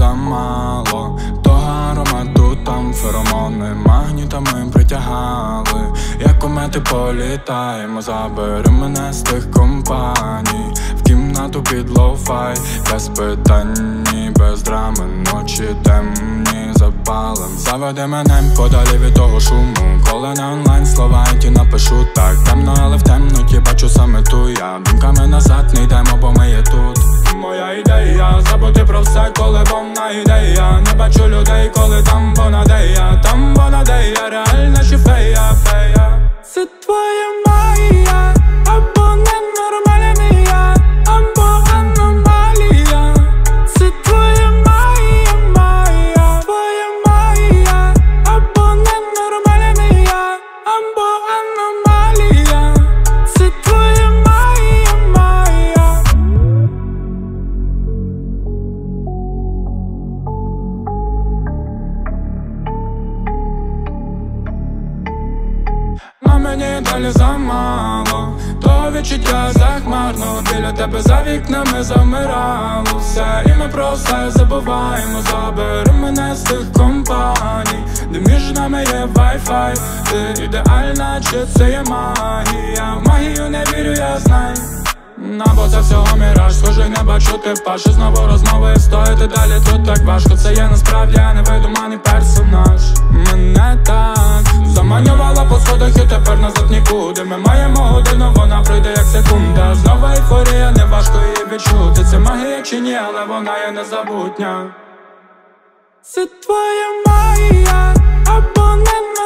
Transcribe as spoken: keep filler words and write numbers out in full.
замало того аромату, там феромони магнітами притягали. Як комети політаємо, забери мене з тих компаній в кімнату під лоу-фай, без питань, без драми, ночі темні запалим. Заведи мене подалі від того шуму, коли на онлайн слова і ті напишу так. Темно, але в темноті бачу саме ту я. Думками назад не йдемо, бо ми є тут. Моя ідея забути про все, коли вона ідея. Не бачу людей, коли там вона де я. Там вона де я, реальна чи фея, фея. Це твоя магія, або ненормальна, або аномалія. Це твоя магія, магія, твоя магія, або ненормальна, або аномалія. Це твоя магія, магія. На мені далі замало того відчуття захмарно. Біля тебе за вікнами замирало все, і ми про все забуваємо. Забери мене з тих компаній, де між нами є вай-фай. Ти ідеальна, чи це є магія? В магію не вірю, я знаю. Або це всього міраж, схожий не бачу типаж. І знову розмови стоїти далі, тут так важко. Це є насправді, а не видуманий персонаж. Мене так заманювала по сходах і тепер назад нікуди. Ми маємо годину, вона пройде як секунда. Знову ейфорія, не важко її відчути. Це магія чи ні, але вона є незабутня. Це твоя магія, або не